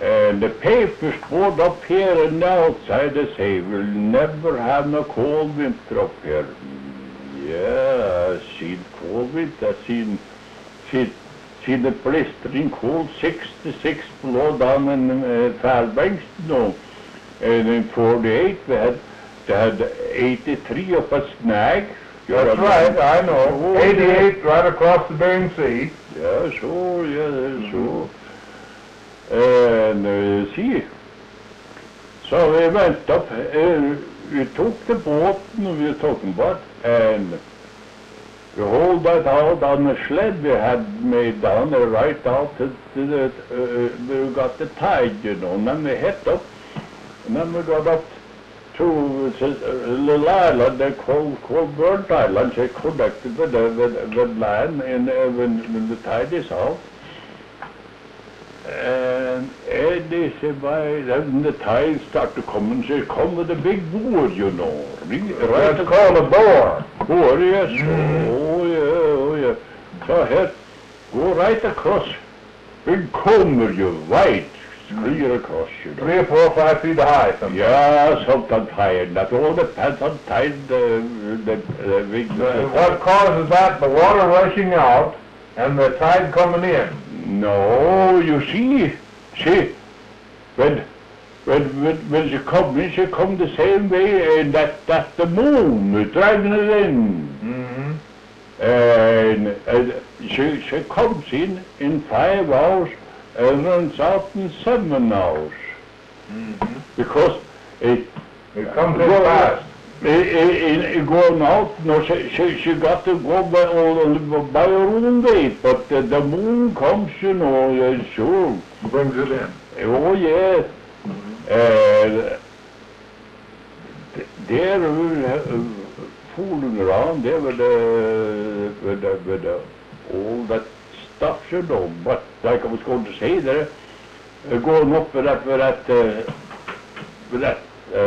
And the papers board up here and outside, they say we'll never have no cold winter up here. Yeah, I've seen cold winter. I've seen the blistering cold 66 below down in Fairbanks, no. And in 48 they had 83 up at Snag. That's right, I know. 88 right across the Bering Sea. Yeah, so, so. And see, so we went up, we took the boat we were talking about, and we hauled that out on the sled we had made down there, right out to the, we got the tide, you know, and then we hit up, and then we got up to a little island they called Burnt Island. They connected with land when the tide is out. And they said, when the tide started to come, and they come with a big board, you know. Right, it's called a boar. Boar, yes. Oh, yeah. So here, go right across. Big comber, you white, clear across, you know. 3 or 4 or 5 feet high sometimes. Yeah, sometimes higher. That all depends on tide. What causes that? The water rushing out and the tide coming in. No, you see, when she come the same way, and that's the moon dragging it in. And she comes in 5 hours and runs out in 7 hours. Because it comes in fast. Going out, no, she got to go by her own weight, but the moon comes, you know, sure. Brings it in. Oh, yes. They're fooling around there with all that stuff, you know. But like I was going to say, they're going up with that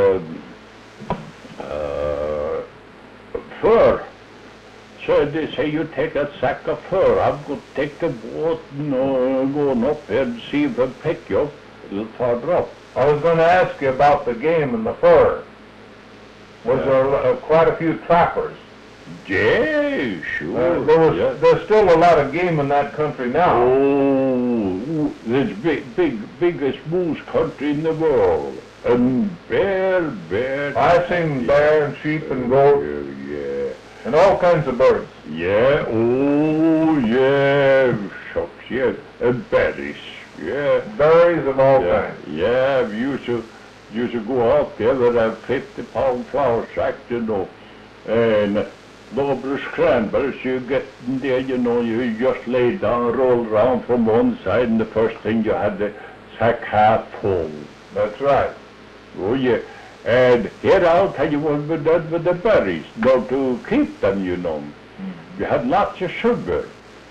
fur. So they say you take that sack of fur. I'm going to take the boat and going up here and see if I pick you up a little farther up. I was going to ask you about the game and the fur. Was there quite a few trappers? Yeah, sure. There's still a lot of game in that country now. Oh, it's biggest moose country in the world. And bear. I've seen bear and sheep and goat. Yeah. And all kinds of birds. Yeah, oh, yeah, shucks, yeah. And berries, yeah. Berries of all kinds. Yeah, we used to go out there with a 50-pound flour sack, you know. And Lover's cranberries, you get in there, you know, you just lay down, roll around from one side, and the first thing you had the sack half full. That's right. Oh, yeah. And here I'll tell you what we did with the berries, now to keep them, you know. We had lots of sugar,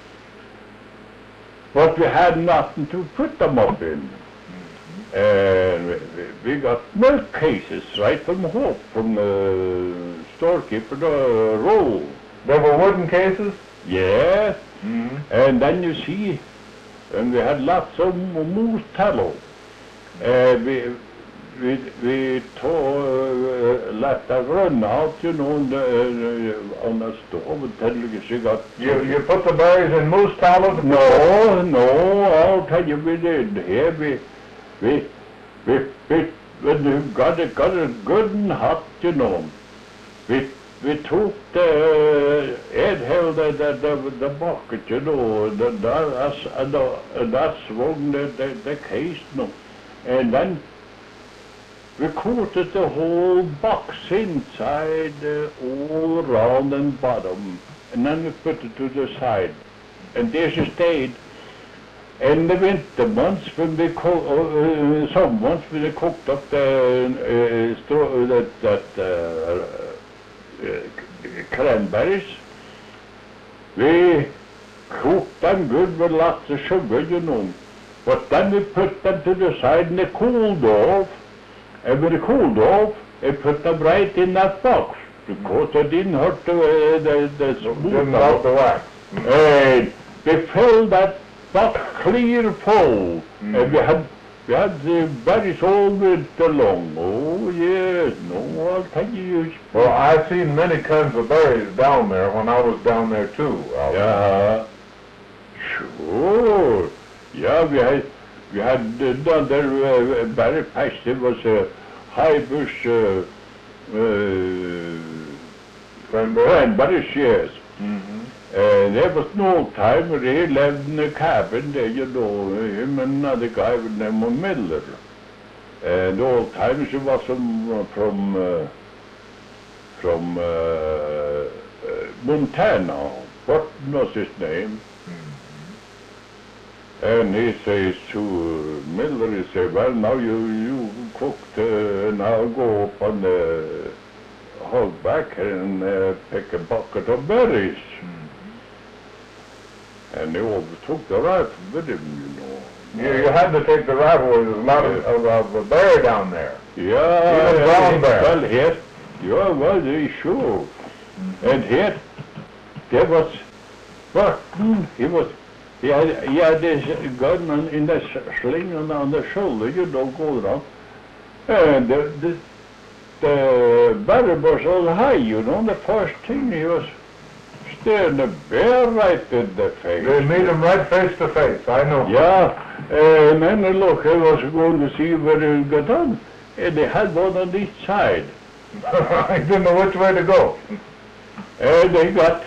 but we had nothing to put them up in. And we got milk cases right from home, from the storekeeper, the roll. There were wooden cases? Yeah. And then you see, and we had lots of moose tallow. We let that run out, you know, on the stove until she got... You put the berries in moose tallow? No, I'll tell you we did. Here when we got it good and hot, you know, we took Ed held the bucket, you know, and that swung the case, you know, and then we coated the whole box inside, all around and bottom, and then we put it to the side, and there she stayed. In the winter months, when we some months when they cooked up the cranberries, we cooked them good with lots of sugar, you know. But then we put them to the side and they cooled off. And when they cooled off, we put them right in that box because they didn't hurt the smooth. Didn't hurt the wax. And we filled that box clear full, and we had we had the berries all winter long. Oh, yes. No, I'll tell you. Well, I've seen many kinds of berries down there when I was down there too. Yeah. Sure. Yeah, we had another berry patch. There was a high bush cranberries, yes. Mm-hmm. There was no time where he lived in a cabin there, you know, him and another guy with the name of Miller. And all times he was from Montana. Burton was his name. And he says to Miller, he said, well, now you cooked, and I'll go up on the hogback and pick a bucket of berries. And they always took the rifle with him, you know. You had to take the rifle. There was a lot of bear down there. Yeah. Even brown bear. Well, here, yeah, well, they sure. And here, there was Burton. He had this gun in the sling on the shoulder, you know, go around. And the barrel was all high, you know. The first thing he was staring the bear right in the face. They made him right face to face, I know. Yeah, and then look, I was going to see where he got on, and they had one on each side. I didn't know which way to go. And he got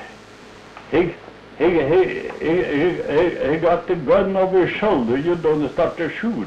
the gun over his shoulder, you know, and started to shoot.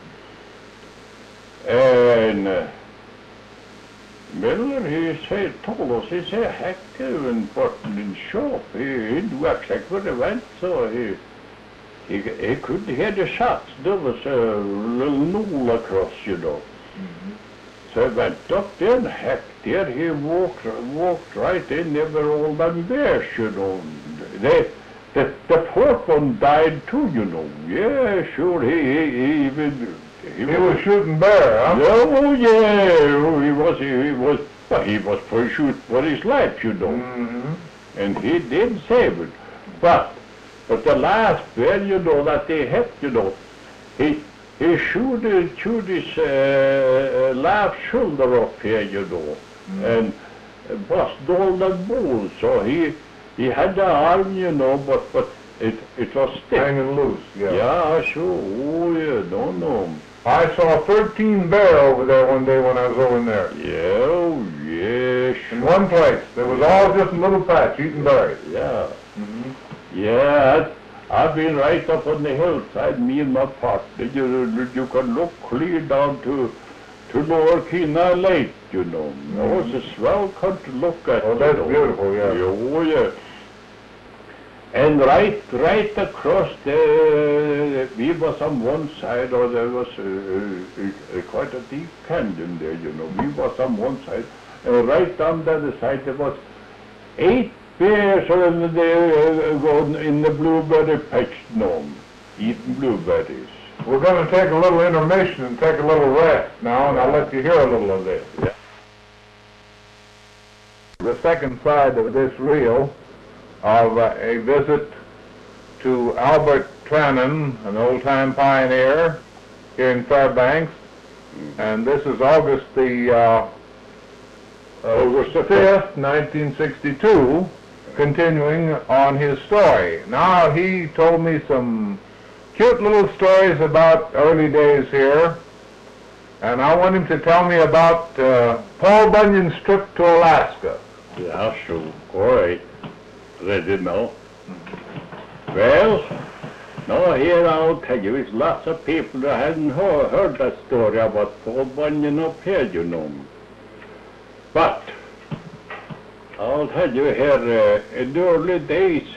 And Miller, told us, he said, heck, when Burton in shop, he knew exactly where he went, so he couldn't hear the shots. There was a little knoll across, you know. So he went up there, and heck, there he walked right in. There were all them bears, you know. The fourth one died too, you know. Yeah, sure, he was shooting bear, huh? Oh, yeah, he was for shoot for his life, you know. And he did save it. But the last bear, you know, that they hit, you know, he shoot his left shoulder up here, you know, and bust all the bones. So he had the arm, you know, but it was stiff. Hanging loose, yeah. Yeah, sure. Oh, yeah, no. I saw 13 bear over there one day when I was over in there. Yeah, oh, yes. In one place. There was all just a little patch eating berries. Yeah. Yeah, I've been right up on the hillside, me and my partner. You can look clear down to Lower Kenai Lake, you know. It was a swell country to look at. Oh, that's beautiful, yeah. Oh, yeah. And right across we was on one side, or there was quite a deep canyon there, you know. We was on one side, and right on the other side there was 8 bears in the blueberry patch, no, eating blueberries. We're going to take a little intermission and take a little rest now, and I'll let you hear a little of this. Yeah. The second side of this reel of a visit to Albert Trannon, an old-time pioneer here in Fairbanks, and this is August the 5th, 1962, continuing on his story. Now, he told me some cute little stories about early days here, and I want him to tell me about Paul Bunyan's trip to Alaska. Yeah, sure. All right. Ready now? Well, now here I'll tell you, there's lots of people that hadn't heard that story about Paul Bunyan up here, you know. But I'll tell you here, in the early days,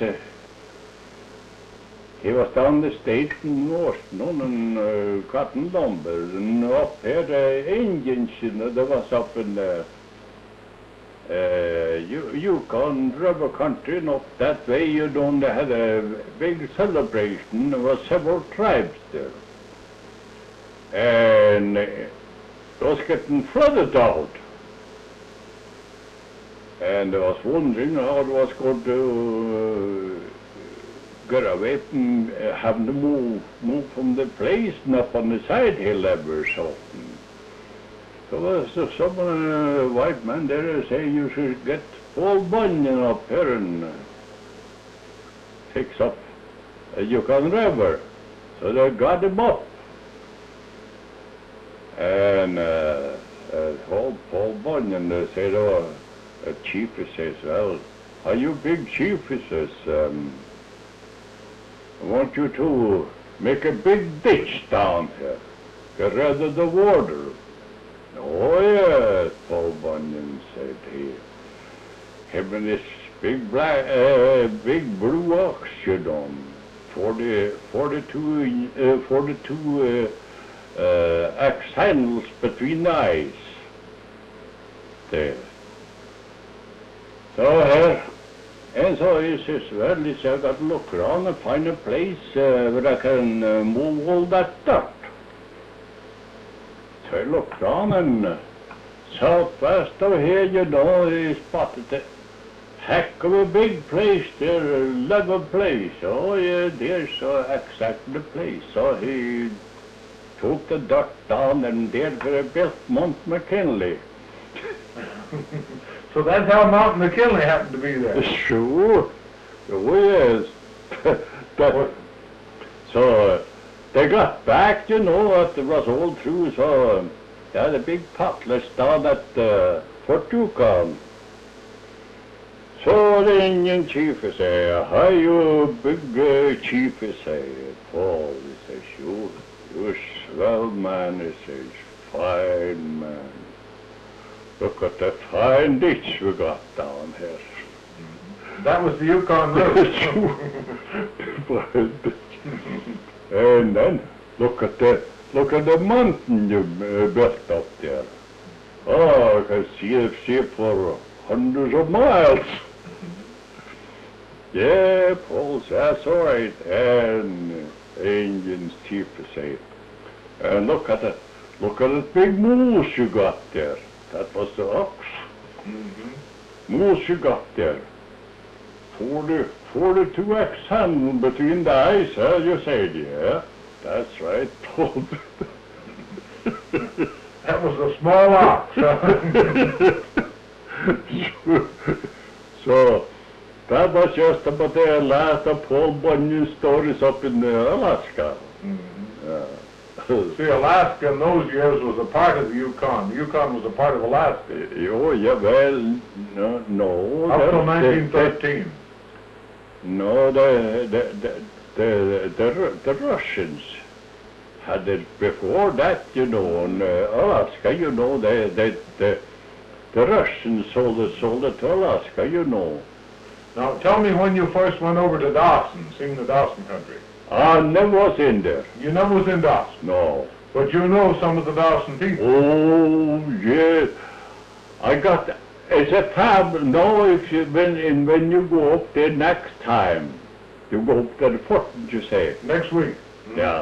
he was down the state in Washington and cotton lumber, and up here the Indians, you know, they was up in the Yukon River country, and up that way, you know, they had a big celebration. There were several tribes there. And it was getting flooded out. And I was wondering how it was going to got away from having to move from the place and up on the side hill every so often. So some white man there say you should get Paul Bunyan up here and fix up a Yukon River. So they got him up. And Paul Bunyan said, oh, a chief, he says, well, are you big chief? He says, I want you to make a big ditch down here, get rid of the water. Oh yes, Paul Bunyan said he. Him and this big big blue ox, you know, 42 axe handles between the eyes. There. So here, and so he says, well, he said, I got to look around and find a place where I can move all that dirt. So I looked around and southwest of here, you know, he spotted a heck of a big place there, a level place. Oh yeah, there's exactly the place. So he took the dirt down and there they built Mount McKinley. So that's how Mount McKinley happened to be there. Sure. Oh yes. So they got back, you know, it was all through, so they had a big potlatch down at Fort Yukon. So the Indian chief is say, hi you big chief, he say, Paul, he says, you swell man, he says, fine man. Look at that fine ditch we got down here. That was the Yukon River. And then look at the mountain you built up there. Oh, I can see it for hundreds of miles. Yeah, Paul says, that's all right. And Indian's chief say, and look at that big moose you got there. That was the ox. Moose you got there. 42 axe handle between the eyes, you said, yeah. That's right, Paul. That was a small ox. So that was just about the last of Paul Bunyan stories up in Alaska. See, Alaska in those years was a part of the Yukon. The Yukon was a part of Alaska. Oh, yeah, well, no. Up till 1913. No, the Russians had it before that, you know, in Alaska, you know, the Russians sold it to Alaska, you know. Now, tell me when you first went over to Dawson, seeing the Dawson country. I never was in there. You never was in Dawson? No. But you know some of the Dawson people? Oh, yeah. I got, it's a fab, no, if you, when you go up there next time, you go up to the fort, you say? Next week. Yeah.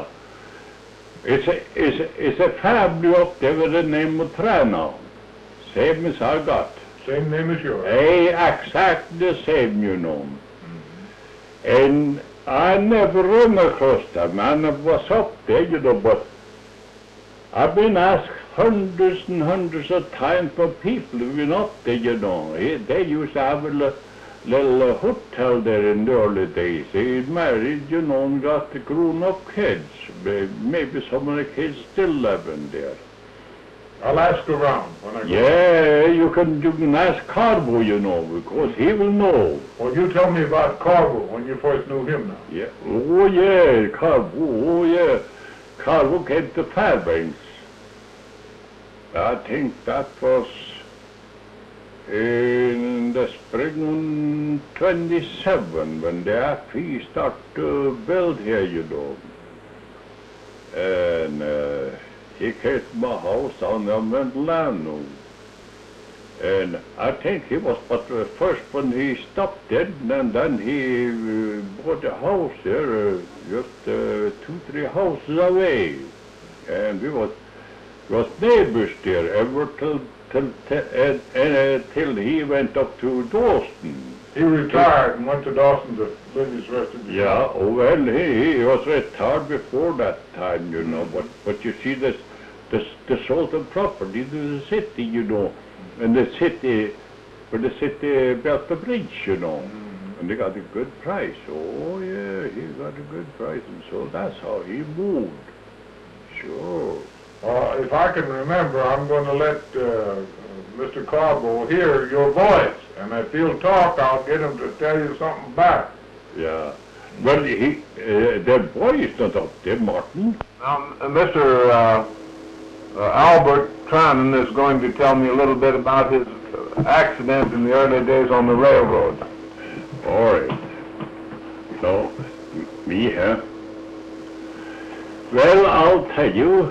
It's a family up there with the name of Trana. Same as I got. Same name as yours? Hey, exactly the same, you know. And I never run across them, and I was up there, you know, but I've been asked hundreds and hundreds of times for people who've been up there, you know. They used to have a little hotel there in the early days. They married, you know, and got the grown-up kids. Maybe some of the kids still live in there. I'll ask around when I go. Yeah, you can ask Carbo, you know, because he will know. Well, you tell me about Carbo when you first knew him now. Yeah. Oh, yeah, Carbo. Oh, yeah. Carbo came to Fairbanks. I think that was in the spring of 27 when the AFI started to build here, you know. And he came to my house on the Mendelano. And I think he was but the first when he stopped it, and then he bought a house there, just 2-3 houses away. And we was neighbors there ever till he went up to Dawson. He retired and went to Dawson to live his rest of his life. Yeah, oh, well, he was retired before that time, you know, but you see this sold the property to the city, you know, and the city, for the city built the bridge, you know, and they got a good price. Oh, yeah, he got a good price, and so that's how he moved. Sure. If I can remember, I'm going to let Mr. Carbo hear your voice, and if he'll talk, I'll get him to tell you something back. Yeah. Well, the boy is not up there, Martin. Now, Mr. Albert Trannon is going to tell me a little bit about his accident in the early days on the railroad. All right. So, me, huh? Well, I'll tell you.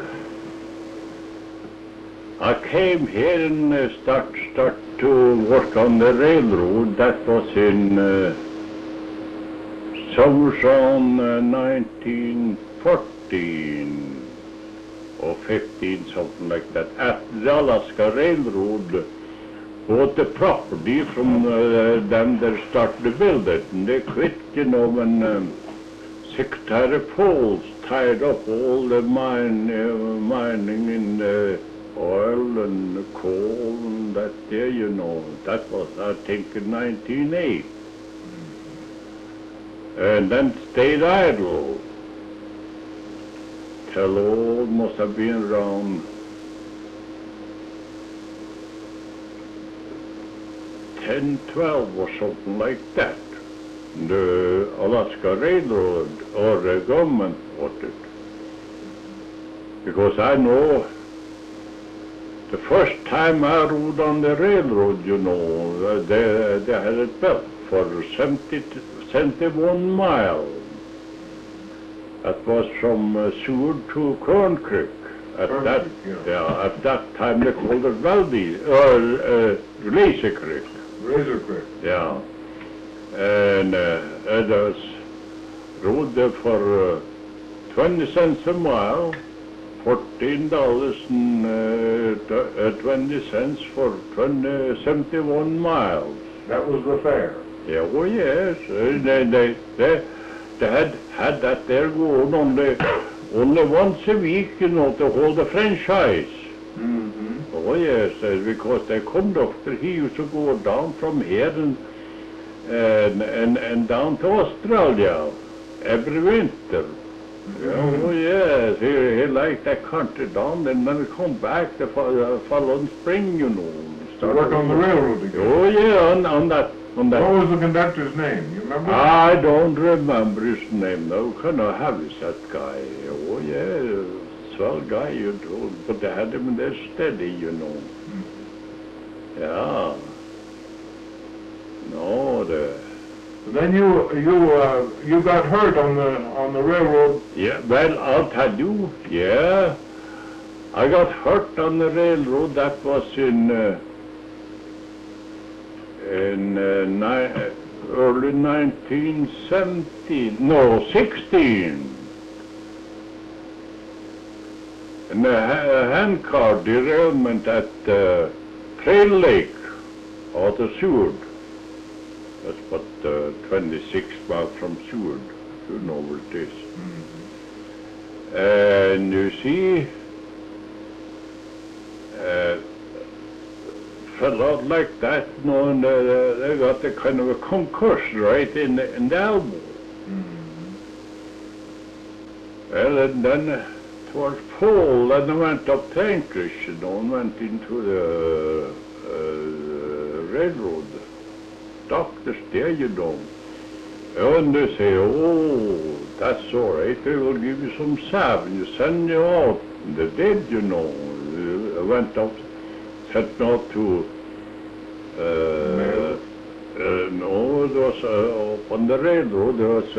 I came here and start to work on the railroad. That was in Summerson 1914 or 15, something like that. After the Alaska Railroad bought the property from them that started to build it, and they quit, you know, when Secretary Pauls tied up all the mining in the oil and the coal and that there, you know. That was, I think, in 1908. And then stayed idle till all must have been around 10, 12 or something like that. The Alaska Railroad or the government bought it. Because I know the first time I rode on the railroad, you know, they had it built for 71 miles. That was from Seward to Corn Creek. At that time they called it Valdez, or Razor Creek. Razor Creek. Yeah. And I was rode there for 20 cents a mile, $14.20 for 71 miles. That was the fare. Yeah, well, yes. They had that there going only once a week, you know, to hold the franchise. Mm-hmm. Oh, yes, because the conductor, he used to go down from here and down to Australia every winter. Oh, yes, he liked that country down, and then he come back the following spring, you know. To work on the railroad again. Oh, yeah, on that. What was the conductor's name? You remember? I don't remember his name now. Kind of heavy set guy. Oh, yeah, swell guy, you know, but they had him there steady, you know. Yeah. No, Then you got hurt on the railroad. Yeah, well, I'll tell you, yeah. I got hurt on the railroad. That was in early 1917, no, 16. In a handcar derailment at Trail Lake, out of Seward. That's about 26 miles from Seward. You know where it is. Mm-hmm. And you see, fell out like that, you know, and they got a kind of a concussion right in the elbow. Mm-hmm. Well, and then towards fall, and I went up to Anchorage, you know, and went into the railroad. Doctors there, you know. And they say, oh, that's all right, they will give you some salve, and you send you out. And they did, you know. I went up, sent me out to, no, it was up on the railroad, there was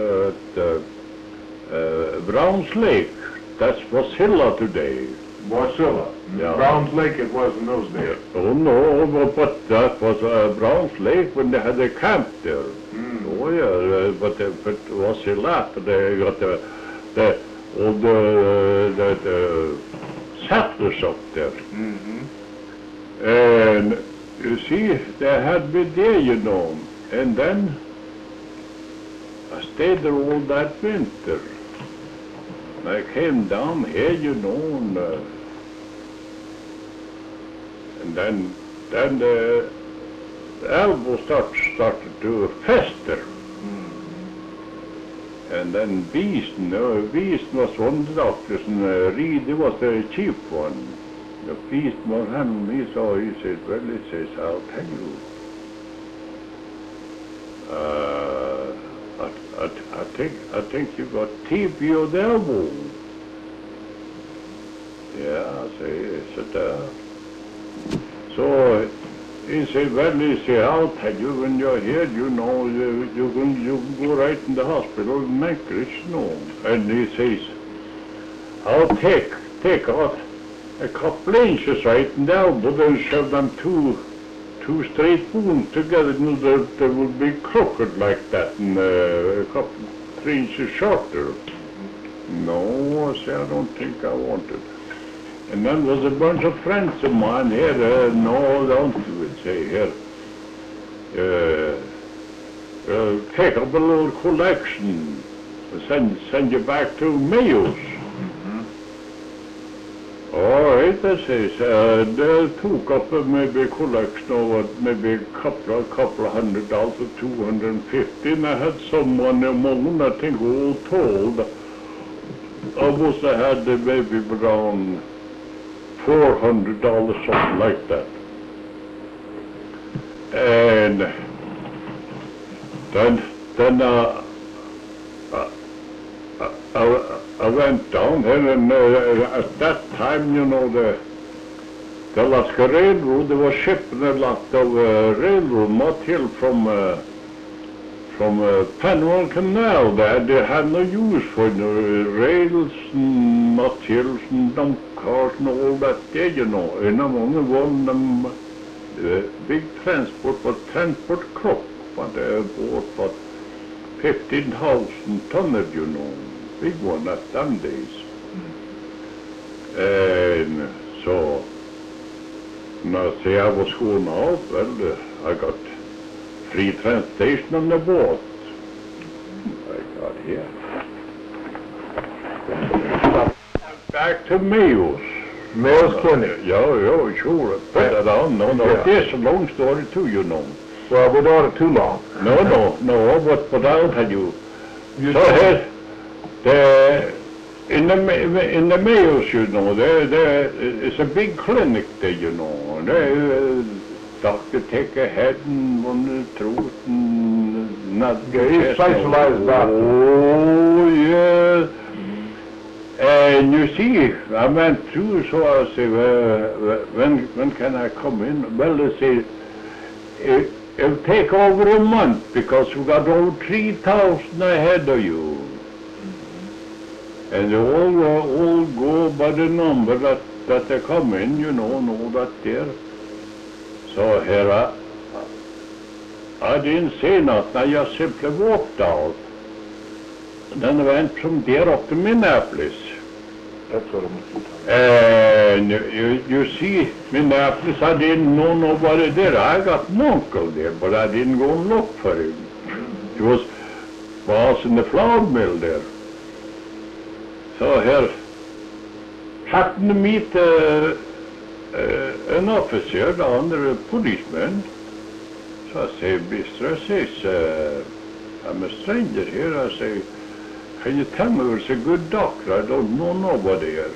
at Browns Lake. That's Wasilla today. Wasilla. Yeah. Browns Lake it was in those days. Oh no, but that was Browns Lake when they had a camp there. Mm. Oh yeah, but Wasilla, they got all the settlers up there. Mm-hmm. And you see, they had me there, you know. And then I stayed there all that winter. I came down here, and then the elbow started to fester. And then Beeson was one of the doctors, and Reed was the chief one. The Beeson was him, he said, well, he says, I'll tell you. I think you got TB of the elbow. Yeah, I said, so he said, well, I'll tell you when you're here, you can go right in the hospital in Anchorage, And he says, I'll take out a couple inches right in the elbow, then shove them two straight bones together, and they would be crooked like that, and a couple 3 inches shorter. No, I said, I don't think I want it. And then was a bunch of friends of mine here, no, don't do it, say, here. Take up a little collection, send you back to Mayo's. All right, I says, they took up maybe a collection of maybe a couple of $100, 250, and I had someone among, I think all told, I must have had maybe around $400, something like that. And then I went down there, and at that time, the Alaska Railroad, they were shipping a lot of railroad material from Panama Canal. They had no use for rails and materials and dump cars and all that there, And among one of them, big transport was transport crop, but they bought about 15,000 tonnage, big one at them days. And so, now say I was going out, well, I got free transportation on the boat. I got here. Back to Mayo's. Mayo's Clinic. Yeah, sure. Put that on. No, Yeah. There's a long story too, Well, we don't want it too long. No, but I'll tell you. You So tell here, in the Mayo's, there is a big clinic there, and doctor take a head and one the throat and not he's specialized doctor. Oh, yeah. And you see, I went through, so I say, when can I come in? Well, they say, it'll take over a month because we got over 3,000 ahead of you. And they all go by the number that they come in, and all that there. So here I didn't say nothing, I just simply walked out. And then I went from there up to Minneapolis. That's what I'm And you see, Minneapolis, I didn't know nobody there. I got an uncle there, but I didn't go and look for him. He was boss in the flour mill there. So here, happened to meet an officer down there, a policeman. So I say, mister, I says, I'm a stranger here. I say, can you tell me where's a good doctor? I don't know nobody here.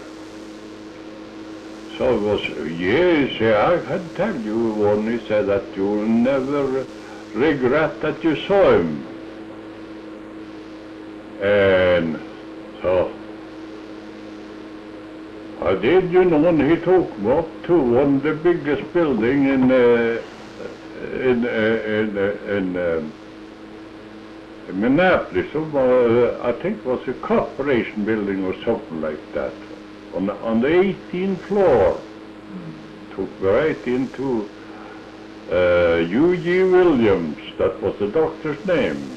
So it was, yes, I can tell you one. He said that you'll never regret that you saw him. And so I did, and he took me up to one of the biggest building in Minneapolis. I think it was a corporation building or something like that. On the 18th floor. Took me right into U.G. Williams. That was the doctor's name.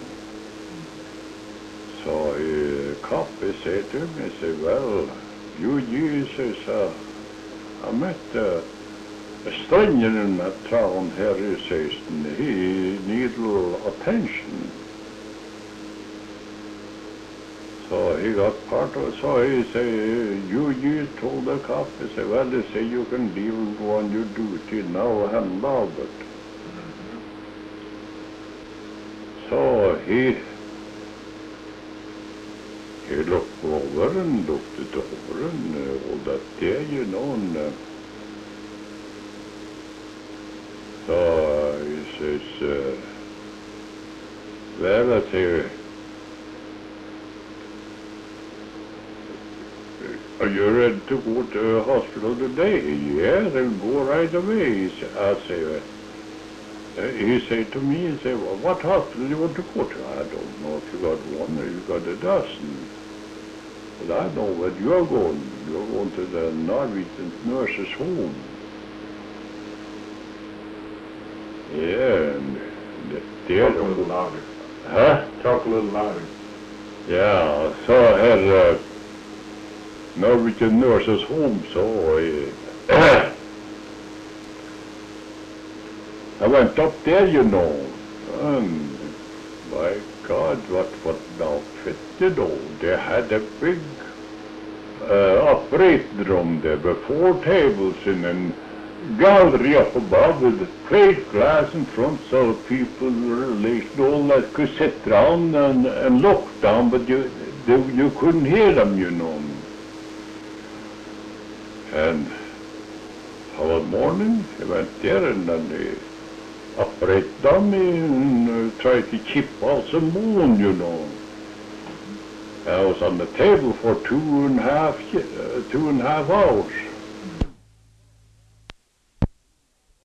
So a cop said to me, he said, well, U.G. says, I met a stranger in that town here, he says, he need little attention. So he got part of it. So he say, you told the cop, he say, well, they say you can leave and go on your duty now and now, but. So he looked over and looked it over and all that there, you know, and so he says, well, I say, are you ready to go to the hospital today? Yeah, then go right away. He said to me, he said, well, what hospital do you want to go to? I don't know if you got one or you got a dozen. But I know where you're going. You're going to the Norwegian nurses' home. Yeah, and there. Talk a little louder. Huh? Talk a little louder. Yeah, so I had Norwegian nurses' home, so I went up there, you know, and my God, what an outfit, you know. They had a big operating room there with 4 tables in a gallery up above with plate glass in front so people, relation, all that could sit down and look down, but you couldn't hear them, you know. And one morning, he went there and then they operated on me and tried to chip out some bone, you know. I was on the table for 2.5 hours.